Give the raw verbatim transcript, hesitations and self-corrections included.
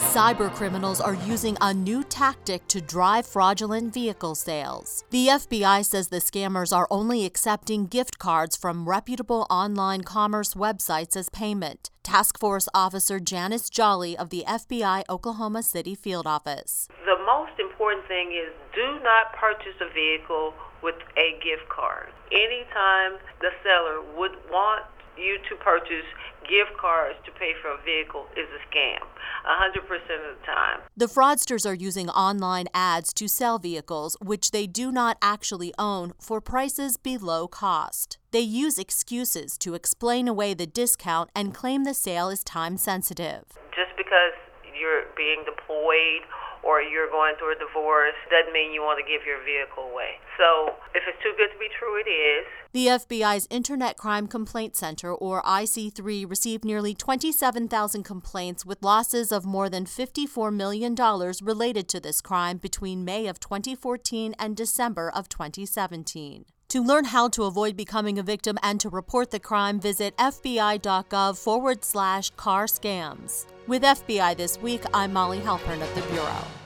Cybercriminals are using a new tactic to drive fraudulent vehicle sales. The F B I says the scammers are only accepting gift cards from reputable online commerce websites as payment. Task Force Officer Janice Jolly of the F B I Oklahoma City Field Office. The most important thing is do not purchase a vehicle with a gift card. Anytime the seller would want you to purchase gift cards to pay for a vehicle is a scam, one hundred percent of the time. The fraudsters are using online ads to sell vehicles which they do not actually own for prices below cost. They use excuses to explain away the discount and claim the sale is time sensitive. Just because you're being deployed or you're going through a divorce doesn't mean you want to give your vehicle away. So if it's too good to be true, it is. The F B I's Internet Crime Complaint Center, or I C three, received nearly twenty-seven thousand complaints with losses of more than fifty-four million dollars related to this crime between May of twenty fourteen and December of twenty seventeen. To learn how to avoid becoming a victim and to report the crime, visit fbi.gov forward slash car scams. With F B I This Week, I'm Molly Halpern of the Bureau.